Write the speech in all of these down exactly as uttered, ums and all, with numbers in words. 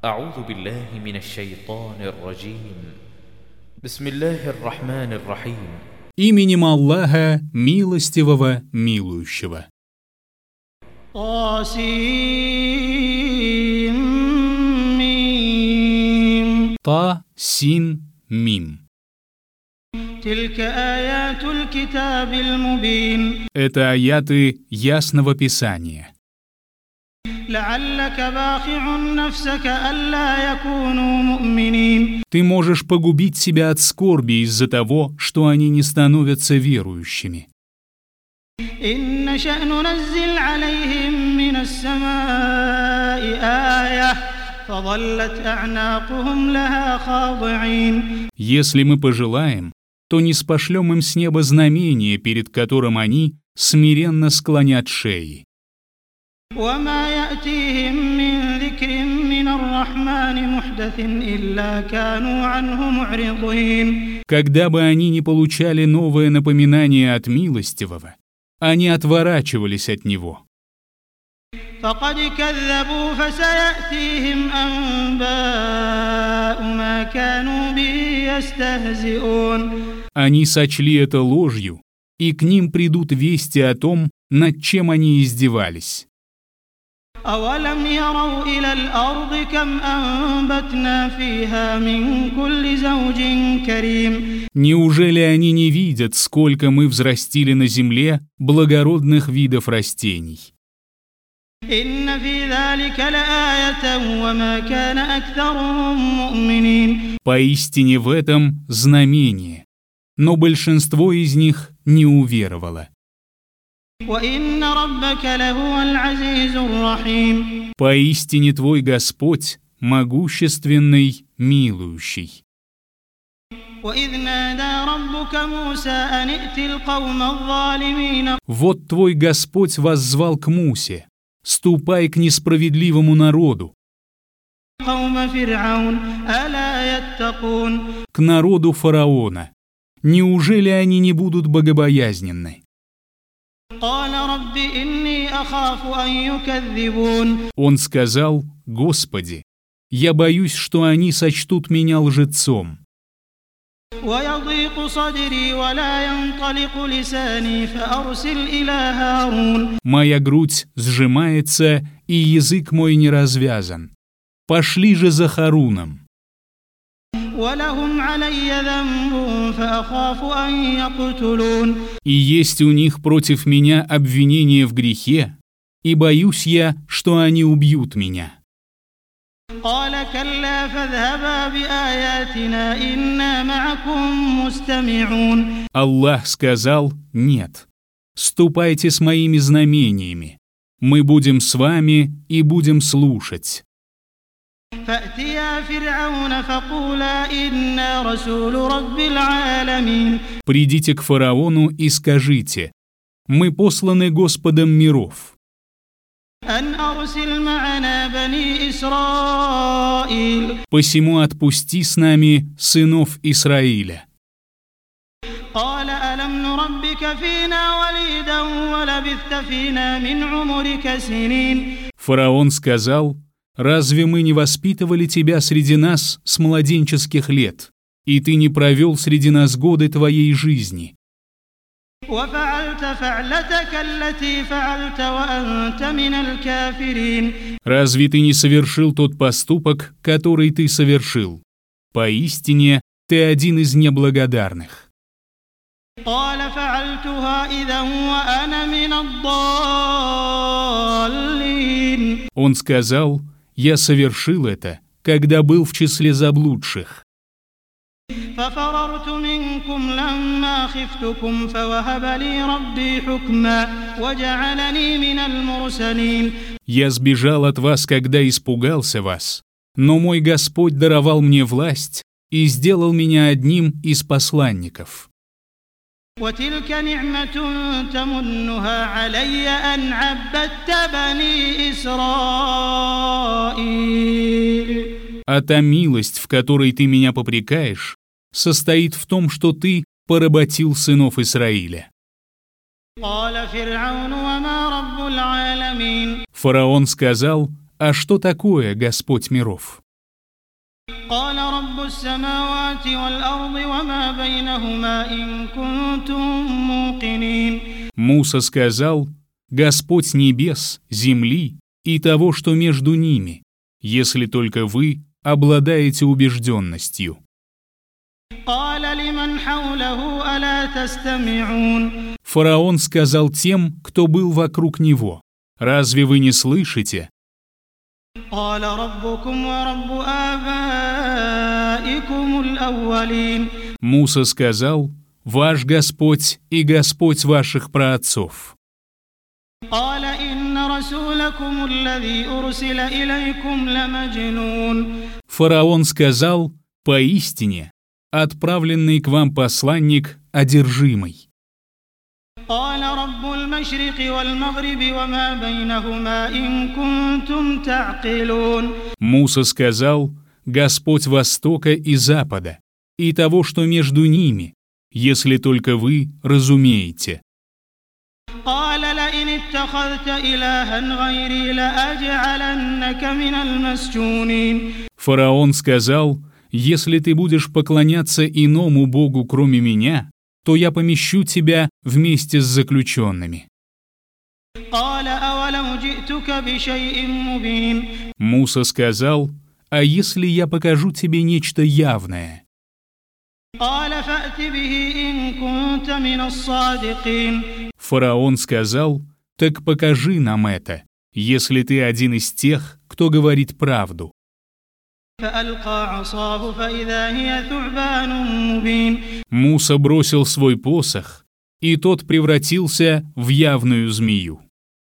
أعوذ بالله من الشيطان الرجيم بسم الله الرحمن الرحيم Именем Аллаха, милостивого, милующего. طاسيم Та, син, мим. تلك آيات الكتاب المبين Это аяты ясного Писания. لعلك باخع نفسك ألا يكونوا مؤمنين Ты можешь погубить себя от скорби из-за того, что они не становятся верующими. إن نشأ ننزل عليهم من السماء آية فظلت أعناقهم لها خاضعين Если мы пожелаем, то ниспошлем им с неба знамение, перед которым они смиренно склонят шеи. وما يأتيهم من ذكر من الرحمن محدث إلا كانوا عنه معرضين Когда бы они не получали новое напоминание от милостивого, они отворачивались от него. فقد كذبوا فسيأتيهم أنباء ما كانوا به يستهزئون Они сочли это ложью, и к ним придут вести о том, над чем они издевались. أولم يروا إلى الأرض كم أنبتنا فيها من كل زوج كريم Неужели они не видят, сколько мы взрастили на земле благородных видов растений? إن في ذلك لآية وما كان أكثرهم مؤمنين Поистине в этом знамение, но большинство из них не уверовало. وإن ربك لهو العزيز الرحيم Поистине твой Господь могущественный, милующий. وإذ نادى ربك موسى أن ائت القوم الظالمين Вот твой Господь воззвал к Мусе: «Ступай к несправедливому народу, قوم فرعون ألا يتقون к народу фараона. Неужели они не будут богобоязненны?» قال رب إني أخاف أن يكذبون Он сказал: «Господи, я боюсь, что они сочтут меня лжецом. ويضيق صدري ولا ينطلق لساني فأرسل إلى هارون Моя грудь сжимается, и язык мой не развязан. Пошли же за Харуном. ولهم علي ذنب فأخاف أن يقتلون И есть у них против меня обвинение в грехе, и боюсь я, что они убьют меня». قال كلا فاذهبا بآياتنا إنا معكم مستمعون Аллах сказал: «Нет, ступайте с моими знамениями. Мы будем с вами и будем слушать». فأتيا فرعون فقولا إنا رسول رب العالمين Придите к фараону и скажите: «Мы посланы Господом миров. أن أرسل معنا بني إسرائيل Посему отпусти с нами сынов Исраиля». قال ألم نربك فينا وليدا ولبثت فينا من عمرك سنين Фараон сказал: «Разве мы не воспитывали тебя среди нас с младенческих лет, и ты не провел среди нас годы твоей жизни? وفعلت فعلتك التي فعلت وأنت من الكافرين Разве ты не совершил тот поступок, который ты совершил? Поистине, ты один из неблагодарных». قال فعلتها إذا وأنا من الضالين Он сказал: «Я совершил это, когда был в числе заблудших. ففررت منكم لما خفتكم فوهب لي ربي حكما وجعلني من المرسلين Я сбежал от вас, когда испугался вас, но мой Господь даровал мне власть и сделал меня одним из посланников». وتلك نعمة تمنها علي أن عبدت بني إسرائيل А та милость, в которой ты меня попрекаешь, состоит в том, что ты поработил сынов Израиля. قال فرعون وما رب العالمين Фараон сказал: «А что такое Господь миров?» قال رب السماوات والأرض وما بينهما إن كنتم موقنين. Муса сказал: Господь небес, земли и того, что между ними, если только вы обладаете убежденностью. قال لمن حوله ألا تستمعون. Фараон сказал тем, кто был вокруг него: разве вы не слышите? قال ربكم ورب آبائكم الأولين. Муса сказал: ваш Господь и Господь ваших праотцов. قال إن رسولكم الذي أرسل إليكم لمجنون. Фараон сказал: поистине, отправленный к вам посланник одержимый. قال رب المشرق والمغرب وما بينهما إن كنتم تعقلون. Муса сказал: Господь Востока и Запада и того, что между ними, если только вы разумеете. قال لئن اتخذت إلها غيري لأجعلنك من المسجونين. Фараон сказал: если ты будешь поклоняться иному богу, кроме меня, то я помещу тебя вместе с заключенными. قال أولو جئتك بشيء مبين. Муса сказал: а если я покажу тебе нечто явное? قال فأت به إن كنت من الصادقين. Фараон сказал: так покажи нам это, если ты один из тех, кто говорит правду. فألقى عصاه فإذا هي ثعبان مبين. Муса бросил свой посох, и тот превратился в явную змею.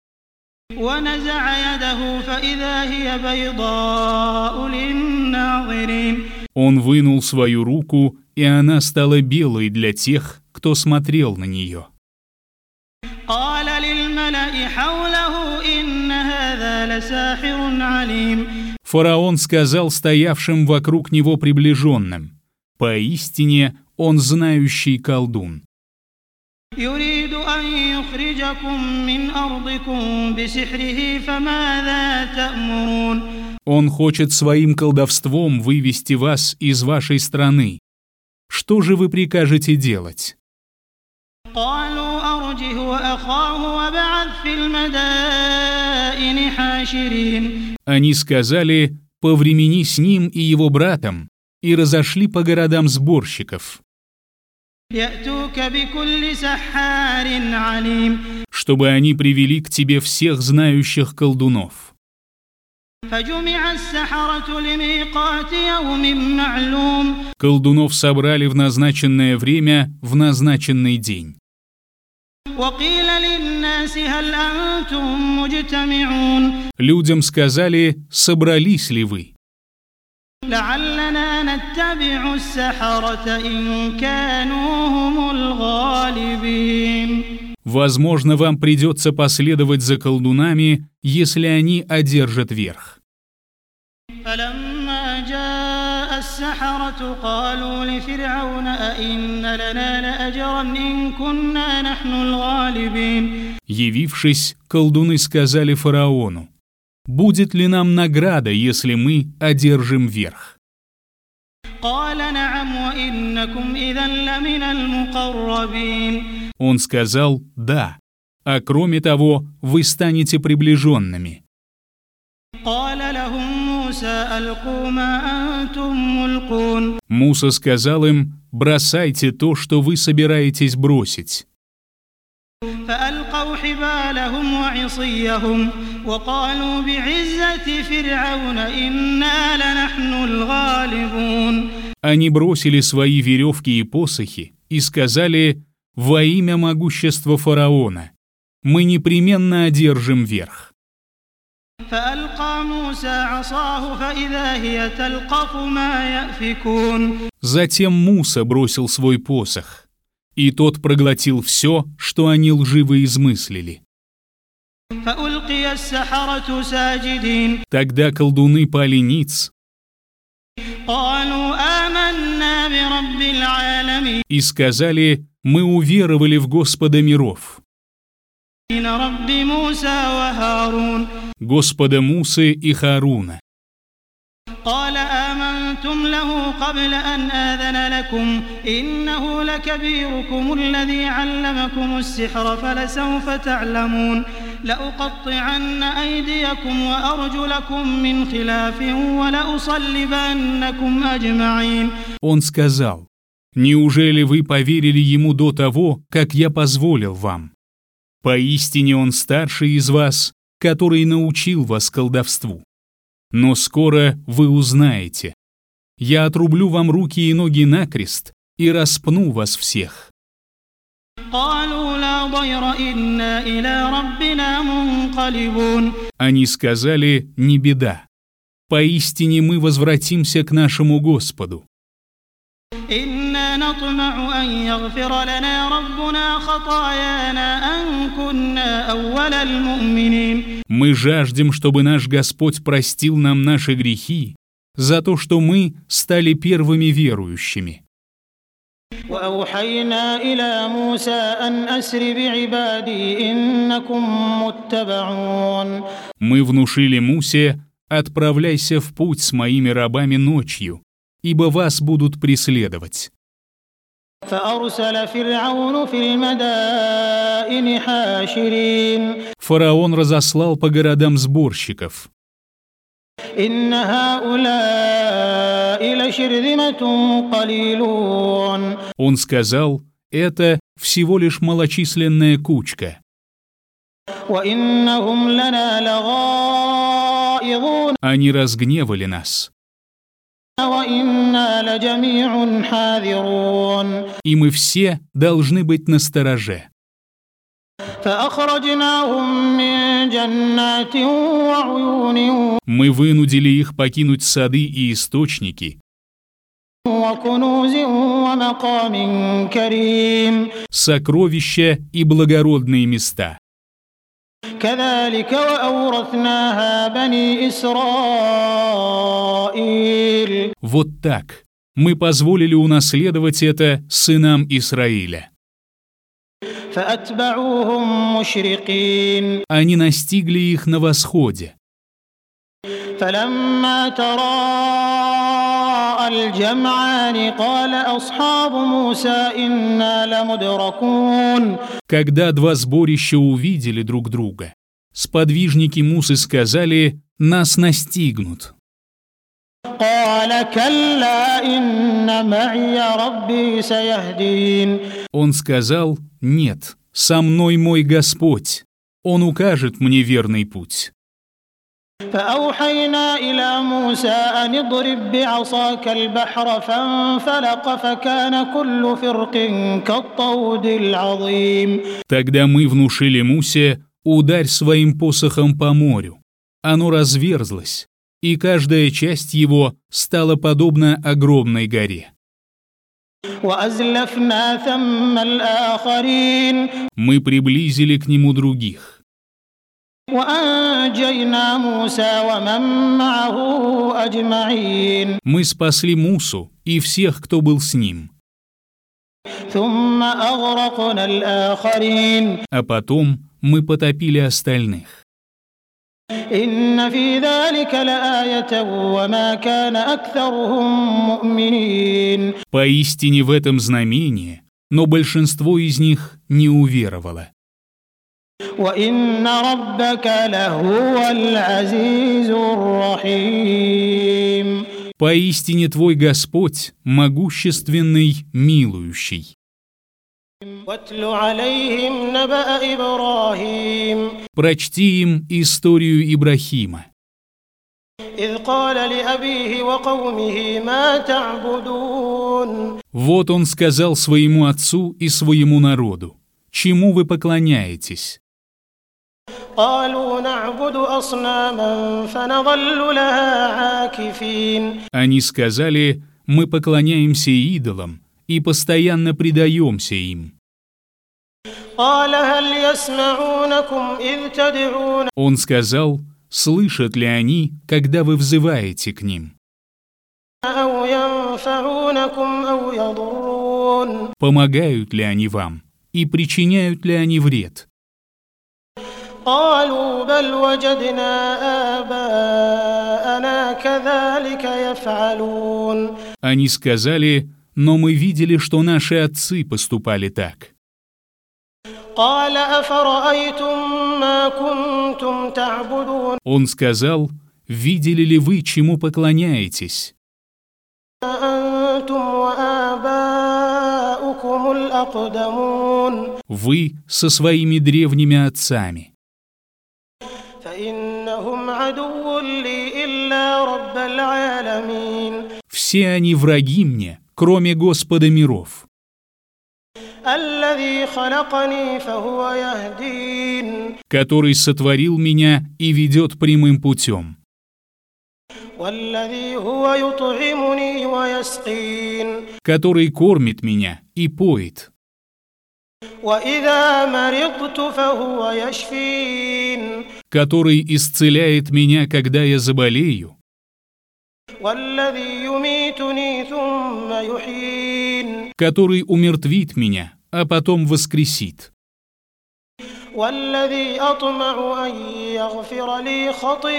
ونزع يده فإذا هي بيضاء للناظرين. Он вынул свою руку, и она стала белой для тех, кто смотрел на нее. قال للملأ حوله إن هذا لساحر عليم. Фараон сказал стоявшим вокруг него приближенным: поистине он знающий колдун. يريد أن يخرجكم من أرضكم بسحره فماذا تأمرون. Он хочет своим колдовством вывести вас из вашей страны. Что же вы прикажете делать? قالوا أرجه وأخاه وابعث في المدائن حاشرين. Они сказали: повремени с ним и его братом, и разошли по городам сборщиков, يأتوك بكل سحار عليم. чтобы они привели к тебе всех знающих колдунов. فجمع السحرة لميقات يوم معلوم. Колдунов собрали в назначенное время, в назначенный день. وقيل للناس هل أنتم مجتمعون. Людям сказали: собрались ли вы? لعلنا نتبع السحرة إن كانوا هم الغالبين. Возможно, вам придется последовать за колдунами, если они одержат верх. فلما جاء السحرة قالوا لفرعون أئن لنا لأجرا إن كنا نحن الغالبين. Явившись, колдуны сказали фараону: будет ли нам награда, если мы одержим верх? قال نعم وإنكم إذا لمن المقربين. Он сказал: да, а кроме того, вы станете приближенными. قال لهم موسى ألقوا ما أنتم ملقون. Муса сказал им: бросайте то, что вы собираетесь бросить. فألقوا حبالهم وعصيهم وقالوا بعزة فرعون إنا لنحن الغالبون. Они бросили свои веревки и посохи и сказали: во имя могущества фараона мы непременно одержим верх. فألقى موسى عصاه فإذا هي تلقف ما يأفكون. Затем Муса бросил свой посох, и тот проглотил все, что они лживо измыслили. فألقي السحرة ساجدين. Тогда колдуны пали ниц قالوا آمنا برب العالمين. и сказали: мы уверовали в Господа миров, رب موسى وهارون. Господа Мусы и Хааруна. قال آمنتم له قبل أن آذن لكم إنه لكبيركم الذي علمكم السحر فلسوف تعلمون لأقطعن أيديكم وأرجلكم من خلاف ولأصلبنكم أجمعين. Он сказал: «Неужели вы поверили ему до того, как я позволил вам? Поистине он старший из вас, который научил вас колдовству. Но скоро вы узнаете. Я отрублю вам руки и ноги накрест и распну вас всех». Они сказали: «Не беда. Поистине мы возвратимся к нашему Господу. Мы жаждем, чтобы наш Господь простил нам наши грехи за то, что мы стали первыми верующими». وأوحينا إلى موسى أن أسر بعبادي إنكم متبعون. Мы внушили Мусе: «Отправляйся в путь с моими рабами ночью, ибо вас будут преследовать». فأرسل فرعون في المدائن حاشرين. Фараон разослал по городам сборщиков. إن هؤلاء لشرذمة قليلون. Он сказал: «Это всего лишь малочисленная кучка». وإنهم لنا لغائظون. Они разгневали нас. وإنا لجميع حاذرون. И мы все должны быть настороже. فأخرجناهم من جنات وعيون. Мы вынудили их покинуть сады и источники, وكنوز ومقام كريم. сокровища и благородные места. كذلك وأورثناها بني إسرائيل. Вот так мы позволили унаследовать это сынам Израиля. فأتبعوهم مشرقين. Они настигли их на восходе. فلما تراءى الجمعان قال أصحاب موسى إنا لمدركون. Когда два сборища увидели друг друга, сподвижники Мусы сказали: «Нас настигнут». قال كلا إن معي ربي سيهدين. Он сказал: «Нет, со мной мой Господь, Он укажет мне верный путь». فأوحينا إلى موسى أن اضرب بعصاك البحر فانفلق فكان كل فرق كالطود العظيم. Тогда мы внушили Мусе: «Ударь своим посохом по морю». Оно разверзлось, и каждая часть его стала подобна огромной горе. وأزلفنا ثم الآخرين. Мы приблизили к нему других. وأنجينا موسى ومن معه أجمعين. Мы спасли Мусу и всех, кто был с ним. ثم أغرقنا الآخرين. А потом мы потопили остальных. إن في ذلك لآية وما كان أكثرهم مؤمنين. Поистине в этом знамение, но большинство из них не уверовало. وإن ربك لهو العزيز الرحيم. Поистине твой Господь могущественный, милующий. واتل عليهم نبأ إبراهيم. Прочти им историю Ибрахима. إذ قال لأبيه وقومه ما تعبدون. Вот он сказал своему отцу и своему народу: «Чему вы поклоняетесь?» قالوا نعبد أصناما فنظل لها عاكفين. Они сказали: «Мы поклоняемся идолам и постоянно предаемся им». قال هل يسمعونكم إذ تدعون. Он сказал: «Слышат ли они, когда вы взываете к ним? أو ينفعونكم أو يضرون. Помогают ли они вам и причиняют ли они вред?» قالوا بل وجدنا آباءنا كذلك يفعلون. Они сказали: «Но мы видели, что наши отцы поступали так». قال أفرأيتم ما كنتم تعبدون. Он сказал: «Видели ли вы, чему поклоняетесь? أنتم وآباؤكم الأقدمون. Вы со своими древними отцами. فإنهم عدو لي إلا رب العالمين. Все они враги мне, кроме Господа миров, الذي خلقني فهو يهدين. который сотворил меня и ведет прямым путем, والذي هو يطعمني ويسقين. который кормит меня и поет, وإذا مرضت فهو يشفين. который исцеляет меня, когда я заболею, والذي يميتني ثم يحيين. который умертвит меня, а потом воскресит, والذي أطمع أن يغفر لي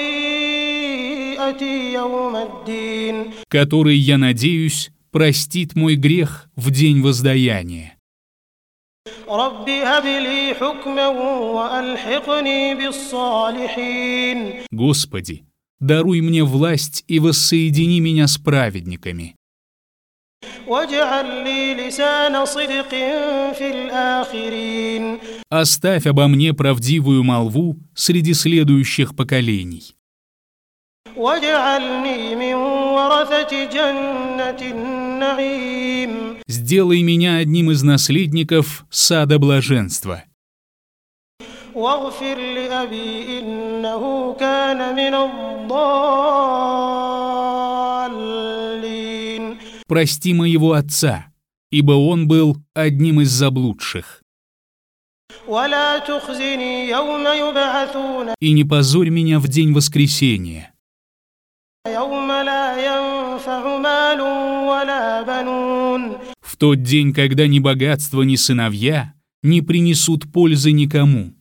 خطيئتي يوم الدين. который, я надеюсь, простит мой грех в день воздаяния. رب هب لي حكما وألحقني بالصالحين. Господи, даруй мне власть и воссоедини меня с праведниками. واجعل لي لسان صدق في الآخرين. Оставь обо мне правдивую молву среди следующих поколений. واجعلني من ورثة جنة النعيم. Сделай меня одним из наследников сада блаженства. واغفر لأبي إنه كان من الضالين. Прости моего отца, ибо он был одним из заблудших. ولا تخزني يوم يبعثون. И не позорь меня в день воскресения, يوم لا ينفع مال ولا بنون. в тот день, когда ни богатство, ни сыновья не принесут пользы никому,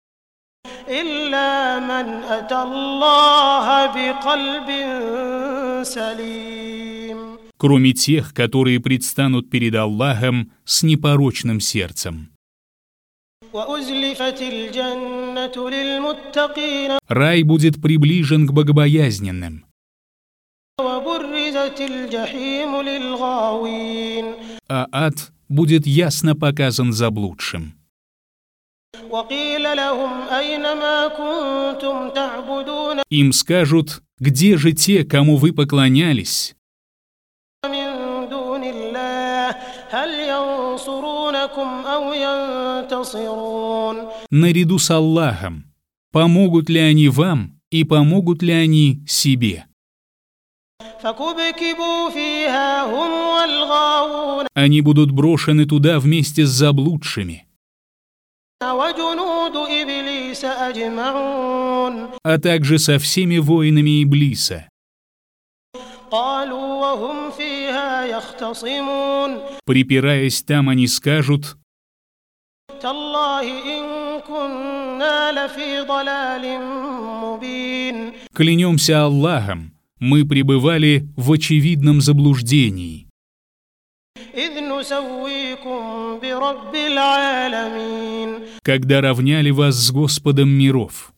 إلا من أتى الله بقلب سليم. кроме тех, которые предстанут перед Аллахом с непорочным сердцем. وأزلفت الجنة للمتقين. Рай будет приближен к богобоязненным, وبرزت الجحيم للغاوين. а ад будет ясно показан заблудшим. وقيل لهم أين ما كنتم تعبدون Им скажут: «Где же те, кому вы поклонялись? من دون الله هل ينصرونكم أو ينتصرون». Наряду с Аллахом, помогут ли они вам и помогут ли они себе? فكبكبوا فيها هم والغاوون Они будут брошены туда вместе с заблудшими, وجنود إبليس أجمعون. а также со всеми воинами Иблиса. قالوا وهم فيها يختصمون Припираясь там, они скажут: تالله إن كنا لفي ضلال مبين. «Клянемся Аллахом, мы пребывали в очевидном заблуждении, إذ نسويكم برب العالمين. когда равняли вас с Господом миров.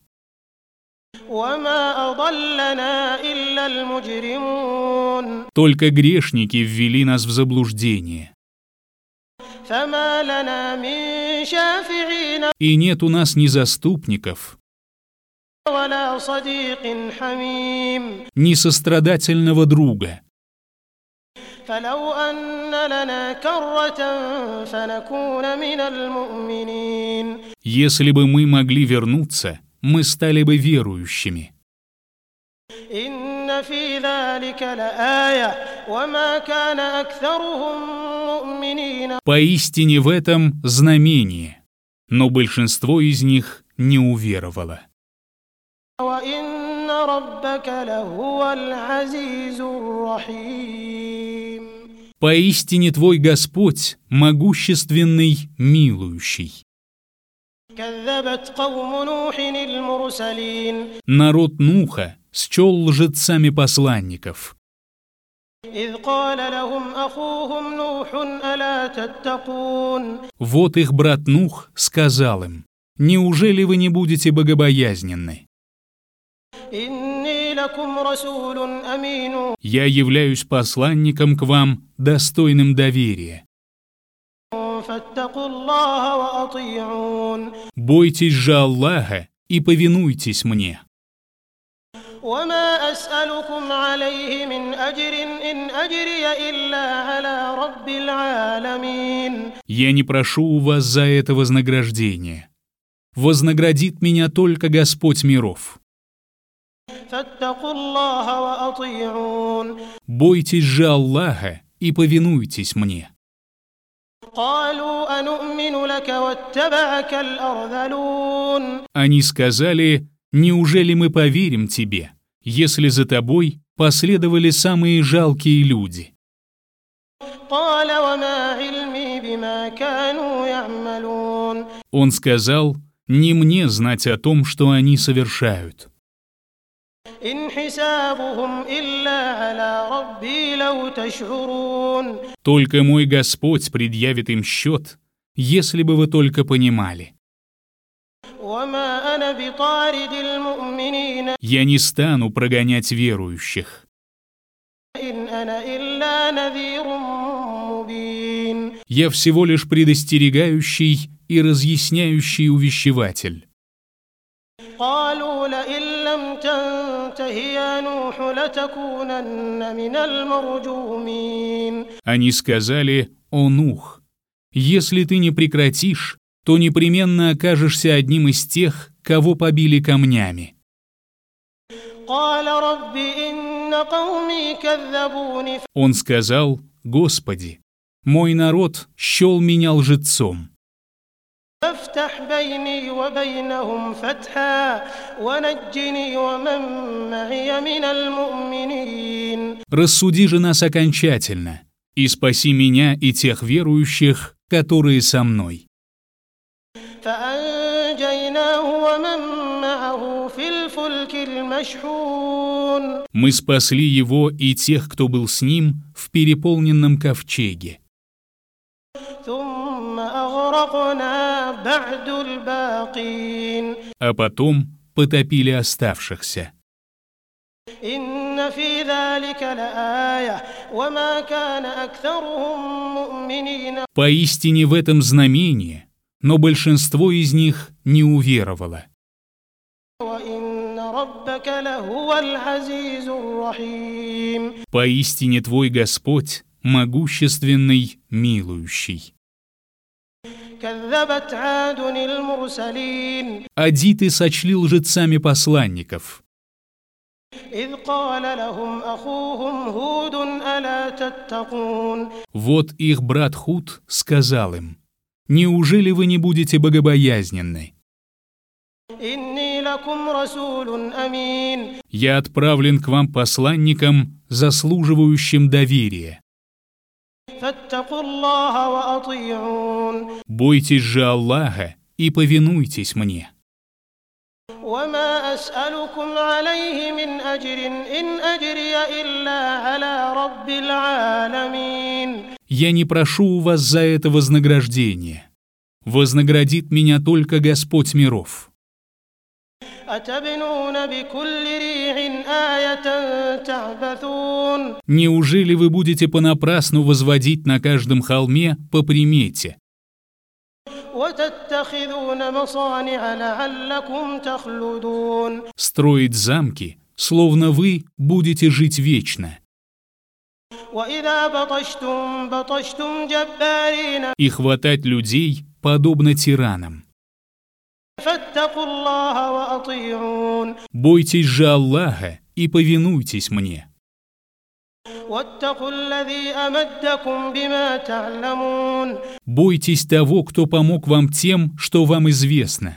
وما أضلنا إلا المجرمون. Только грешники ввели нас в заблуждение, فما لنا من شافعين и нет у нас ни заступников, ولا صديق حميم. ни сострадательного друга. فلو أن لنا كرة فنكون من المؤمنين. Если бы мы могли вернуться, мы стали бы верующими. إن في ذلك لآية وما كان أكثرهم مؤمنين. Поистине в этом знамение, но большинство из них не уверовало. وإن ربك لهو العزيز الرحيم. Поистине твой Господь могущественный, милующий. كذبت قوم نوح المرسلين. Народ Нуха счел лжецами посланников. إذ قال لهم أخوهم نوح ألا تتقون Вот их брат Нух сказал им: «Неужели вы не будете богобоязненны? إني لكم رسول أمين Я являюсь посланником к вам, достойным доверия. فاتقوا الله وأطيعون Бойтесь же Аллаха и повинуйтесь мне. وما أسألكم عليه من أجر إن أجري إلا على رب العالمين Я не прошу у вас за это вознаграждения. Вознаградит меня только Господь миров. فاتقوا الله وأطيعون Бойтесь же Аллаха и повинуйтесь мне». قالوا أنؤمن لك واتبعك الأرذلون Они сказали: «Неужели мы поверим тебе, если за тобой последовали самые жалкие люди?» قال وما علمي بما كانوا يعملون Он сказал: «Не мне знать о том, что они совершают. إن حسابهم إلا على ربي لو تشعرون Только мой Господь предъявит им счет, если бы вы только понимали. وما أنا بطارد المؤمنين Я не стану прогонять верующих. إن أنا إلا نذير مبين Я всего лишь предостерегающий и разъясняющий увещеватель». قالوا لئن لم تنته يا نوح لتكونن من المرجومين Они сказали: «О Нух, если ты не прекратишь, то непременно окажешься одним из тех, кого побили камнями». قال رب إن قومي كذبوني Он сказал: «Господи, мой народ счел меня лжецом. فافتح بيني وبينهم فتحا ونجني ومن معي من المؤمنين Рассуди же нас окончательно и спаси меня и тех верующих, которые со мной». فأنجيناه ومن معه في الفلك المشحون Мы спасли его и тех, кто был с ним, в переполненном ковчеге. ثم أغرقنا بعد الباقين А потом потопили оставшихся. إن في ذلك لآية وما كان أكثرهم مؤمنين Поистине в этом знамение, но большинство из них не уверовало. وإن ربك لهو العزيز الرحيم Поистине твой Господь могущественный, милующий. كذبت عاد المرسلين Адиты сочли лжецами посланников. إذ قال لهم أخوهم هود ألا تتقون Вот их брат Худ сказал им: «Неужели вы не будете богобоязненны? إني لكم رسول أمين Я отправлен к вам посланником, заслуживающим доверия. فاتقوا الله وأطيعون Бойтесь же Аллаха и повинуйтесь мне. وما أسألكم عليه من أجر إن أجري إلا على رب العالمين Я не прошу у вас за это вознаграждения. Вознаградит меня только Господь миров. أتبنون بكل ريع آية تعبثون Неужели вы будете понапрасну возводить на каждом холме по примете, وتتخذون مصانع لعلكم تخلدون строить замки, словно вы будете жить вечно, وإذا بطشتم بطشتم جبارين и хватать людей, подобно тиранам? فاتقوا الله وأطيعون Бойтесь же Аллаха и повинуйтесь мне. واتقوا الذي أمدكم بما تعلمون Бойтесь того, кто помог вам тем, что вам известно.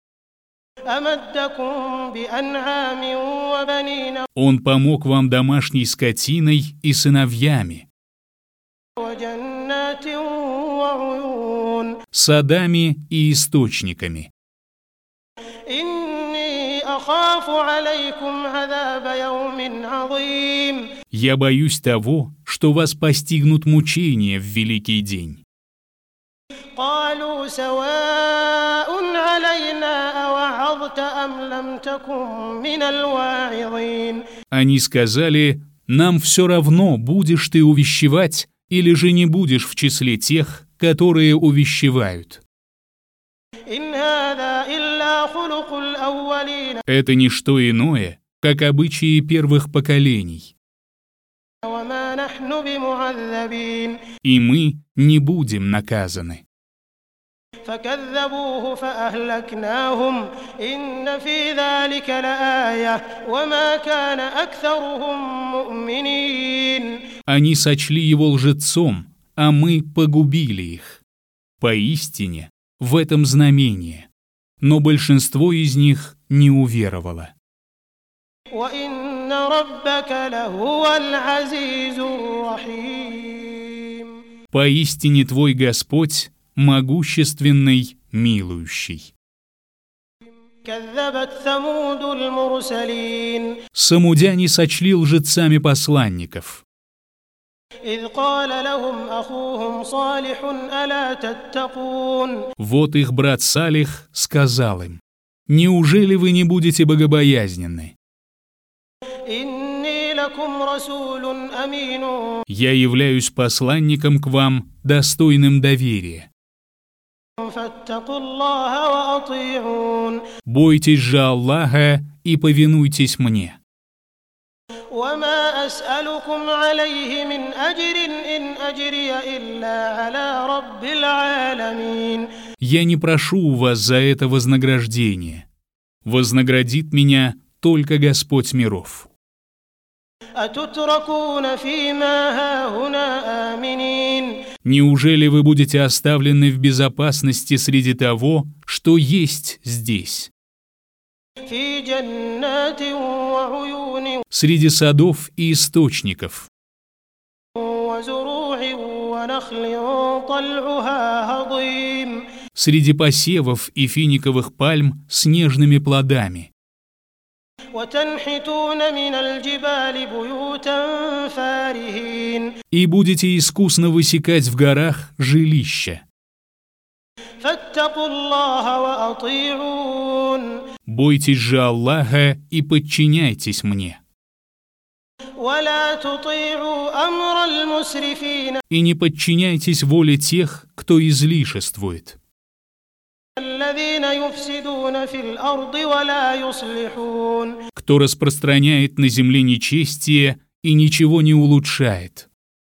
أمدكم بأنعام وبنين Он помог вам домашней скотиной и сыновьями, وجنات وعيون садами и источниками. إني أخاف أخاف عليكم عذاب يوم عظيم. Я боюсь того, что вас постигнут мучения в великий день. قالوا سواء علينا أوعظت أم لم تكن من الواعظين. Они сказали: нам все равно, будешь ты увещевать или же не будешь в числе тех, которые увещевают. إن هذا إلا خلق الأولين. Это не что иное, как обычаи первых поколений. وما نحن بمعذبين. И мы не будем наказаны. فكذبوه فأهلكناهم إن في ذلك لآية وما كان أكثرهم مؤمنين. Они сочли его лжецом, а мы погубили их. Поистине, в этом знамение, но большинство из них не уверовало. وإن ربك لهو العزيز الرحيم. Поистине твой Господь могущественный, милующий. كذبت ثمود المرسلين. Самудяне сочли лжецами посланников. إذ قال لهم أخوهم صالح ألا تتقون. Вот их брат Салих сказал им: неужели вы не будете богобоязненны? إني لكم رسول أمين. Я являюсь посланником к вам, достойным доверия. فاتقوا الله وأطيعون. Бойтесь же Аллаха и повинуйтесь мне. وما أسألكم عليه من أجر إن أجري إلا على رب العالمين. Я не прошу у вас за это вознаграждение. Вознаградит меня только Господь миров. أتتركون فيما هاهنا آمنين. Неужели вы будете оставлены в безопасности среди того, что есть здесь? في جنات وعيون. Среди садов и источников, وزروع ونخل طلعها هضيم. среди посевов и финиковых пальм с нежными плодами. وتنحتون من الجبال بيوتا فارهين. И будете искусно высекать в горах жилища. فاتقوا الله وأطيعون. Бойтесь же Аллаха и подчиняйтесь мне. ولا تطيعوا أمر المسرفين. И не подчиняйтесь воле тех, кто излишествует, الذين يفسدون في الأرض ولا يصلحون. кто распространяет на земле нечестие и ничего не улучшает.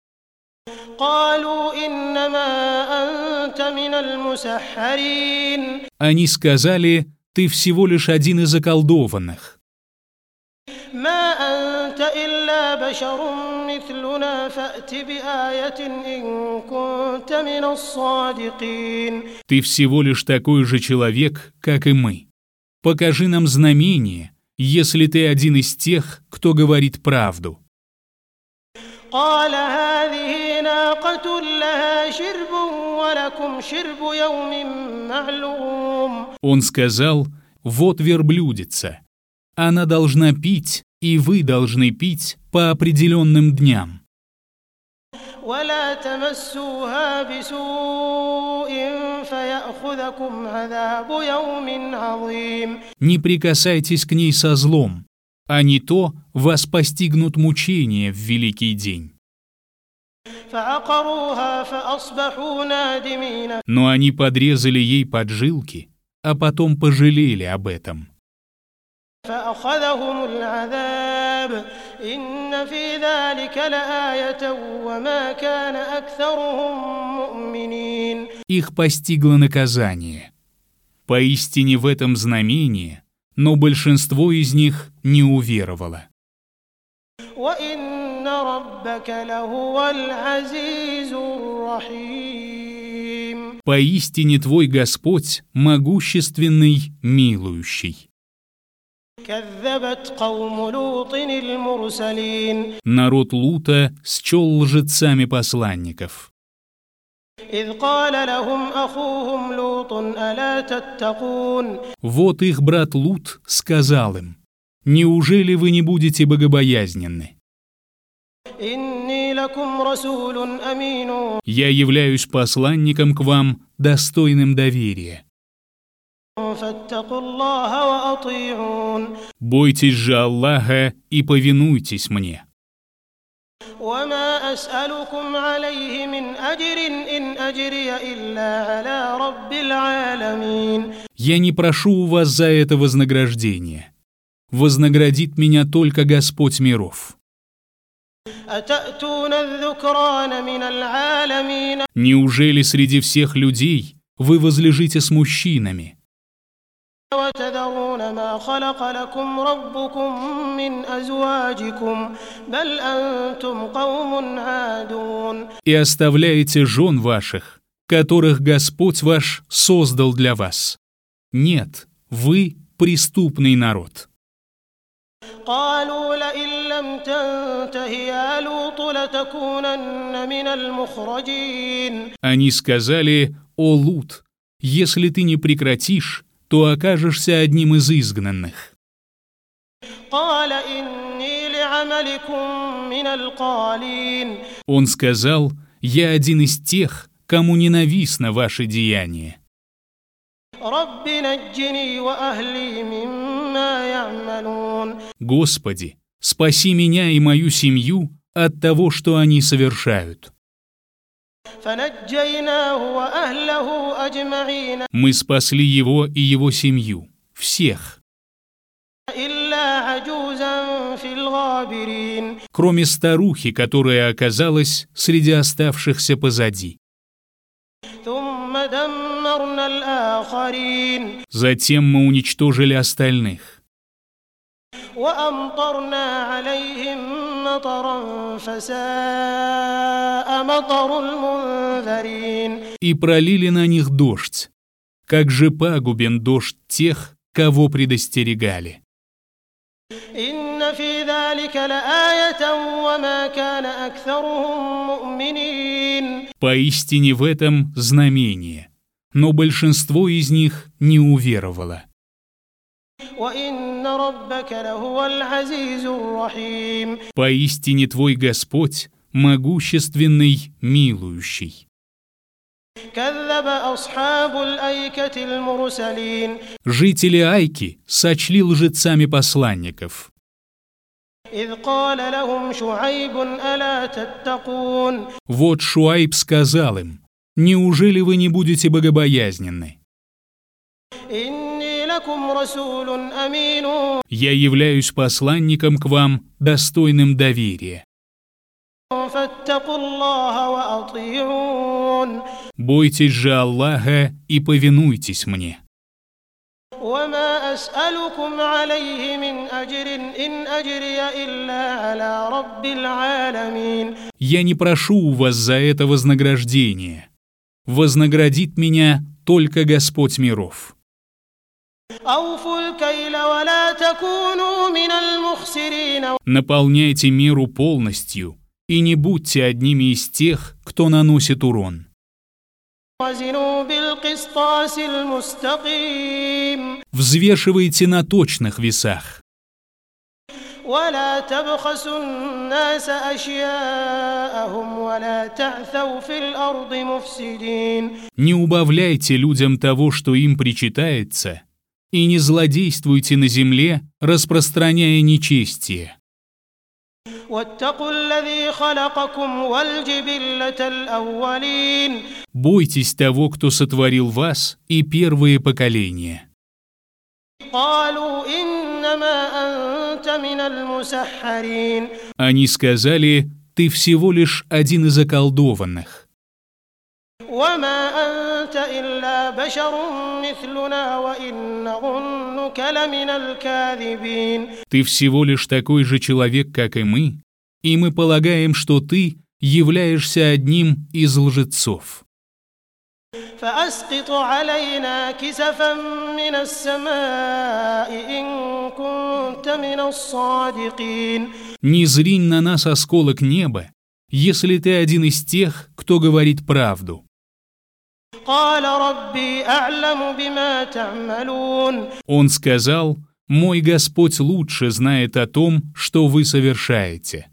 قالوا إنما أنت من المسحرين. Они сказали: ты всего лишь один из околдованных. ما أنت إلا بشر مثلنا فأت بآية إن كنت من الصادقين. Ты всего лишь такой же человек, как и мы. Покажи нам знамение, если ты один из тех, кто говорит правду. قال هذه ناقة لها شرب ولكم شرب يوم معلوم. Он сказал: вот верблюдица. Она должна пить, и вы должны пить по определенным дням. ولا تمسوها بسوء فيأخذكم عذاب يوم عظيم. Не прикасайтесь к ней со злом, а не то вас постигнут мучения в великий день. فعقروها فأصبحوا نادمين. Но они подрезали ей поджилки, а потом пожалели об этом. فأخذهم العذاب إن في ذلك لآية وما كان أكثرهم مؤمنين. Их постигло наказание. Поистине в этом знамение, но большинство из них не уверовало. وإن ربك لهو العزيز الرحيم. Поистине твой Господь могущественный, милующий. كذبت قوم لوط المرسلين. Народ Лута счел лжецами посланников. إذ قال لهم أخوهم لوط ألا تتقون. Вот их брат Лут сказал им: «Неужели вы не будете богобоязненны? إني لكم رسول أمين. Я являюсь посланником к вам, достойным доверия. فاتقوا الله وأطيعون. Бойтесь же Аллаха и повинуйтесь мне. وما أسألكم عليه من أجر إن أجري إلا على رب العالمين. Я не прошу у вас за это вознаграждение. Вознаградит меня только Господь миров. أتأتون الذكران من العالمين. Неужели среди всех людей вы возлежите с мужчинами? وتذرون ما خلق لكم ربكم من أزواجكم بل أنتم قوم عادون. И оставляете жен ваших, которых Господь ваш создал для вас. Нет, вы преступный народ. قالوا لئن لم تنته يا لوط لتكونن من المخرجين. Они сказали: «О Лут, если ты не прекратишь, то окажешься одним из изгнанных». قال إني لعملكم من القالين. Он сказал: «Я один из тех, кому ненавистно ваше деяние». رب نجني وأهلي مما يعملون. Господи, спаси меня и мою семью от того, что они совершают. فنجيناه وأهله أجمعين Мы спасли его и его семью, всех, إلا عجوزا في الغابرين. кроме старухи, которая оказалась среди оставшихся позади. ثم دمرنا الآخرين. Затем мы уничтожили остальных. وأمطرنا عليهم مطرا فساء مطر المنذرين. И пролили на них дождь. Как же пагубен дождь тех, кого предостерегали. إن في ذلك لآية وما كان أكثرهم مؤمنين. Поистине в этом знамение, но большинство из них не уверовало. وإن ربك لهو العزيز الرحيم. Поистине твой Господь могущественный, милующий. كذب أصحاب الأيكة المرسلين. Жители Айки сочли лжецами посланников. إذ قال لهم شعيب ألا تتقون. Вот Шуайб сказал им: «Неужели вы не будете богобоязненны? إني لكم رسول أمين. Я являюсь посланником к вам, достойным доверия. فاتقوا الله وأطيعون. Бойтесь же Аллаха и повинуйтесь мне. وما أسألكم عليه من أجر إن أجري إلا على رب العالمين. Я не прошу у вас за это вознаграждение. Вознаградит меня только Господь миров. أوفوا الكيل ولا تكونوا من المخسرين. Наполняйте меру полностью и не будьте одними из тех, кто наносит урон. وزنوا بالقسطاس المستقيم. Взвешивайте на точных весах. ولا تبخسوا الناس أشياءهم ولا تعثوا في الأرض مفسدين. Не убавляйте людям того, что им причитается, и не злодействуйте на земле, распространяя нечестие. واتقوا الذي خلقكم والجبلة الأولين. Бойтесь того, кто сотворил вас и первые поколения. قالوا إنما أنت من المسحرين. Они сказали: «Ты всего лишь один из околдованных. وما أنت إلا بشر مثلنا وإن نظنك لمن الكاذبين. Ты всего лишь такой же человек, как и мы, и мы полагаем, что ты являешься одним из лжецов. فأسقط علينا كسفا من السماء إن كنت من الصادقين. Не зринь на нас осколок неба, если ты один из тех, кто говорит правду». Он сказал: «Мой Господь лучше знает о том, что вы совершаете».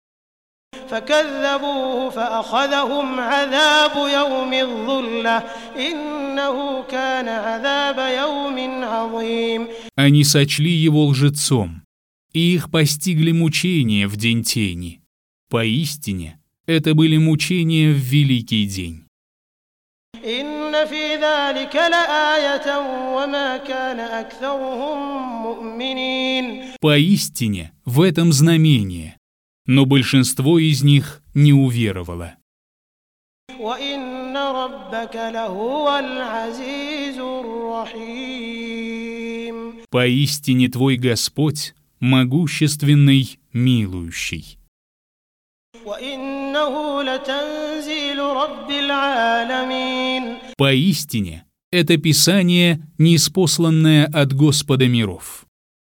Они сочли его лжецом, и их постигли мучения в день тени. Поистине, это были мучения в великий день. Поистине, в этом знамение, но большинство из них не уверовало. Поистине твой Господь могущественный, милующий. Поистине, это Писание, ниспосланное от Господа миров.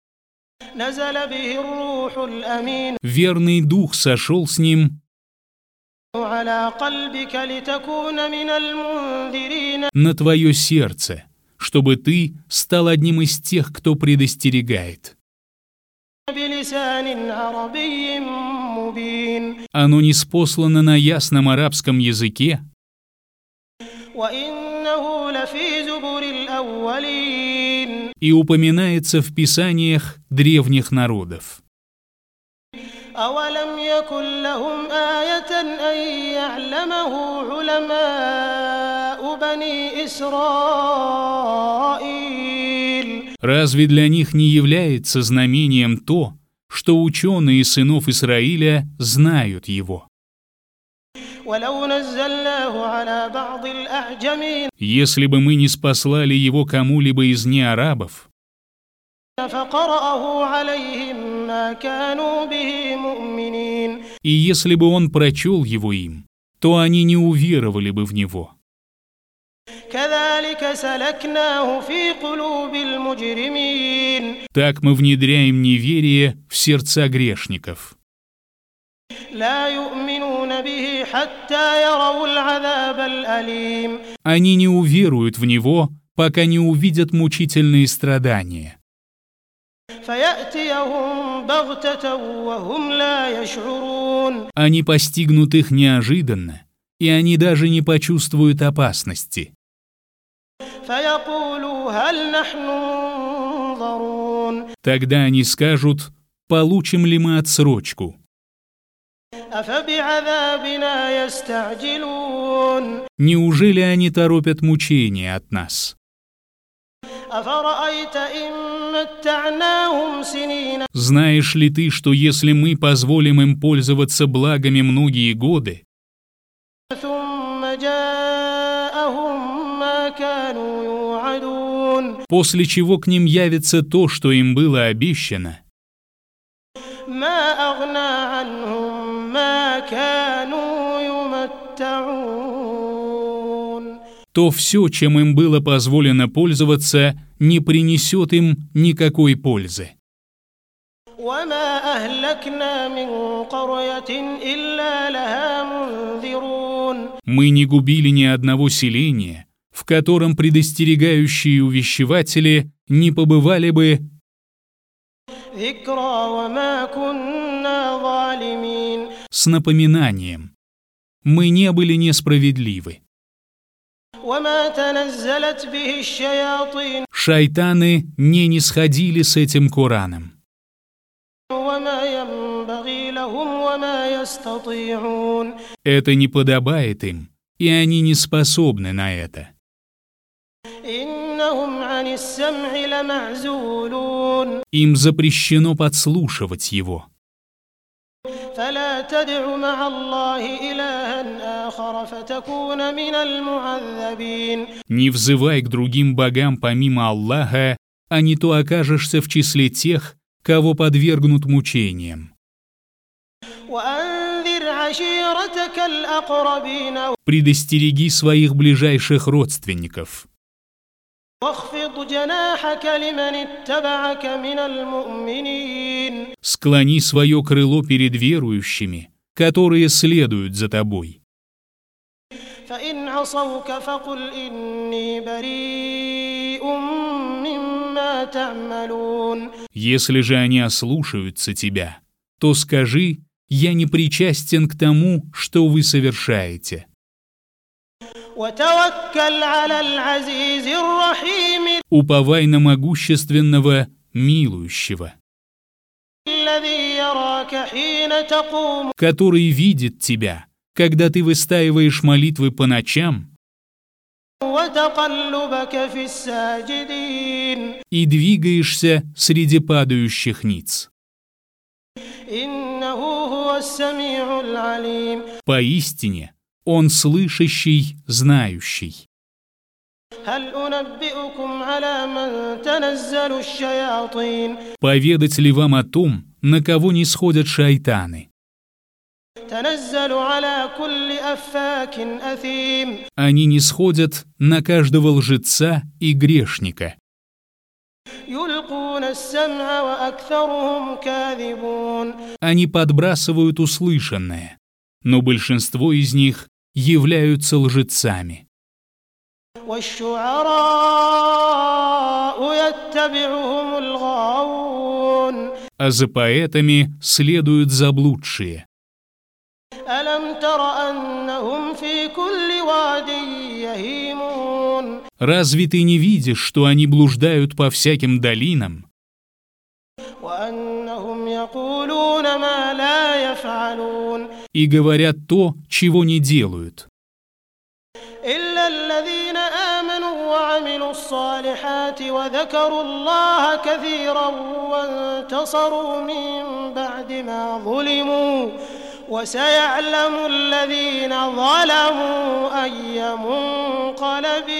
Верный Дух сошел с ним на твое сердце, чтобы ты стал одним из тех, кто предостерегает. Оно ниспослано на ясном арабском языке, и упоминается в писаниях древних народов. Разве для них не является знамением то, что ученые сынов Израиля знают его? Если бы мы не спаслали его кому-либо из неарабов, и если бы он прочел его им, то они не уверовали бы в него. Так мы внедряем неверие в сердца грешников. Они не уверуют в него, пока не увидят мучительные страдания. Они постигнут их неожиданно, и они даже не почувствуют опасности. Тогда они скажут: получим ли мы отсрочку? Неужели они торопят мучения от нас? Знаешь ли ты, что если мы позволим им пользоваться благами многие годы, после чего к ним явится то, что им было обещано, то все, чем им было позволено пользоваться, не принесет им никакой пользы. Мы не губили ни одного селения, в котором предостерегающие увещеватели не побывали бы, с напоминанием: мы не были несправедливы. Шайтаны не нисходили с этим Кораном. Это не подобает им, и они не способны на это. Им запрещено подслушивать его. Не взывай к другим богам помимо Аллаха, а не то окажешься в числе тех, кого подвергнут мучениям. Предостереги своих ближайших родственников. Склони свое крыло перед верующими, которые следуют за тобой. فإن عصوك فقل إني بريء مما تعملون. Если же они ослушаются тебя, то скажи: я не причастен к тому, что вы совершаете. وتوكل على العزيز الرحيم Уповай на могущественного, милующего, الذي يراك حين تقوم который видит тебя, когда ты выстаиваешь молитвы по ночам وتقلبك في الساجدين и двигаешься среди падающих ниц. إنه هو السميع العليم. Поистине, Он слышащий, знающий. هل أنبئكم على من تنزل الشياطين Поведать ли вам о том, на кого не сходят шайтаны? تنزل على كل أفاك أثيم. Они не сходят на каждого лжеца и грешника. يلقون السمع وأكثرهم كاذبون. Они подбрасывают услышанное, но большинство из них являются лжецами. والشعراء يتبعهم الغاوون. А за поэтами следуют заблудшие. ألم تر أنهم في كل واد يهيمون. Разве ты не видишь, что они блуждают по всяким долинам? وأنهم يقولون ما لا يفعلون. И говорят то, чего не делают. إلا الذين آمنوا وعملوا الصالحات وذكروا الله كثيرا وانتصروا من بعد ما ظلموا وسيعلم الذين ظلموا أي منقلب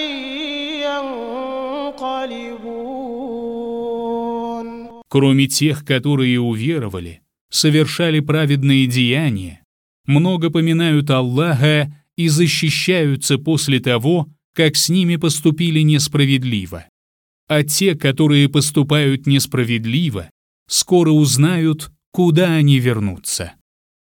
ينقلبون. Кроме тех, которые уверовали, совершали праведные деяния, много поминают Аллаха и защищаются после того, как с ними поступили несправедливо. А те, которые поступают несправедливо, скоро узнают, куда они вернутся.